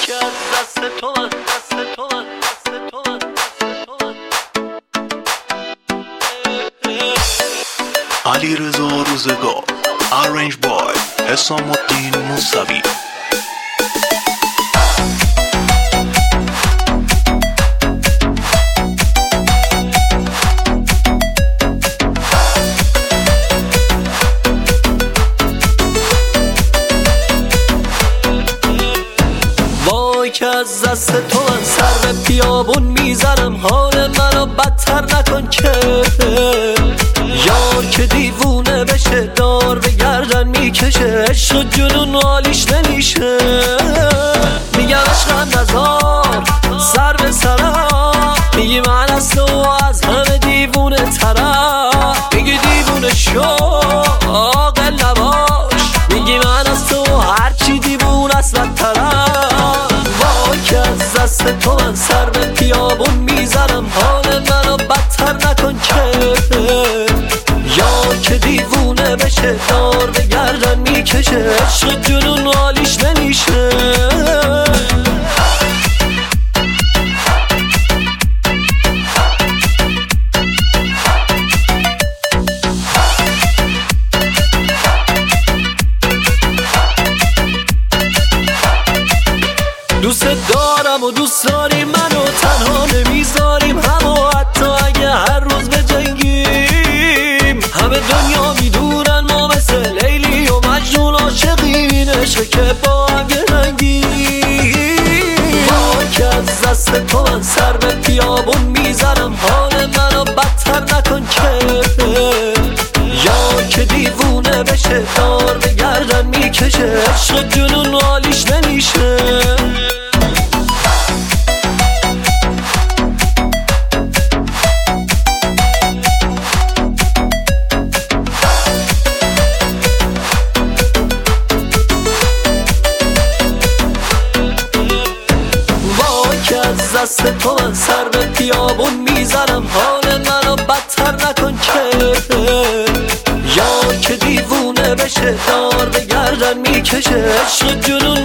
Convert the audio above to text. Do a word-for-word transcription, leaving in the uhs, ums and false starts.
که از دست تو من، دست تو من، دست تو من، دست تو من. علیرضا روزگار Arrange by حسام الدین موسوی. که از دست تو من سر به بیابون میزنم، حال منو بدتر نکن که یار که دیوونه بشه دار به گردن میکشه، عشق و جنون حالیش نمیشه. میگم عشقم نزار سر به سرم، میگی من از تو از همه دیوونه ترم، میگی دیوونه شو عاقل نباش، میگی من از تو هرچی دیوونه است بدترم. که از دست تو من سر به بیابون میزنم، حال منو بدتر نکن که یار که دیوونه بشه دار به گردن میکشه، عشق جنون حالیش نمیشه. دوست دارم و دوست داری منو، تنها نمیذاریم همو، حتی اگه هر روز بجنگیم. همه دنیا میدونن ما مثل لیلی و مجنون عاشقیم، این عشق که با هم گرنگیم. با که از دست تو من سر به بیابون میزنم، حال منو بدتر نکن که یار که دیوونه بشه دار به گردن میکشه، عشق جنون حالیش نمیشه. از دست تو من سر به بیابون میزنم، حال منو بدتر نکن که یار که دیوونه بشه دار به گردن میکشه، عشق جنون